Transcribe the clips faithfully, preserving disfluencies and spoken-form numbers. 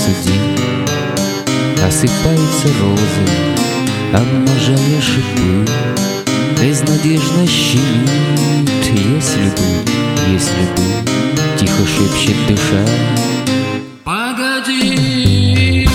суди, осыпаются розы, обнажая шипы. Безнадежно щемит, если бы, если бы, тихо шепчет душа. Погоди!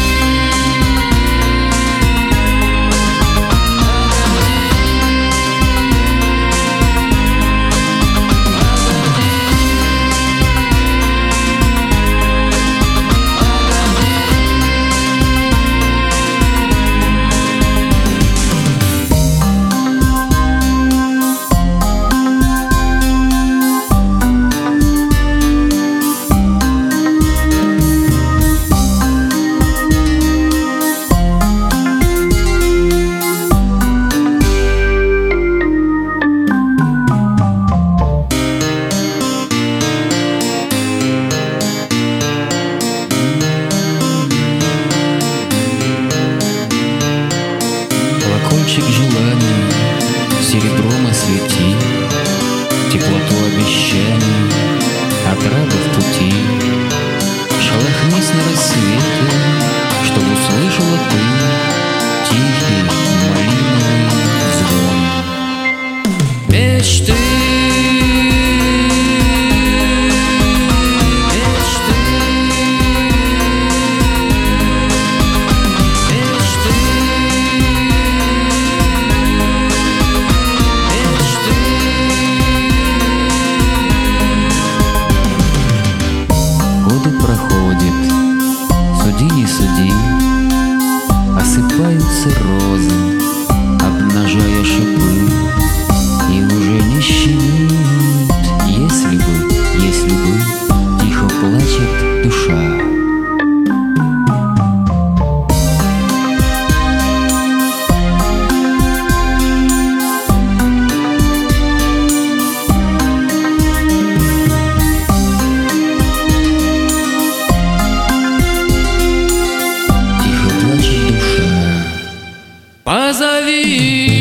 Флакончик желаний серебром освети, теплоту обещаний, отраду в пути. Шелохнись на рассвете, чтоб услышала ты тихий малиновый звон. Мечты, годы проходят, суди не суди, осыпаются розы, обнажая шипы. И уже не щемит, если бы, если бы, тихо плачет душа. Позови!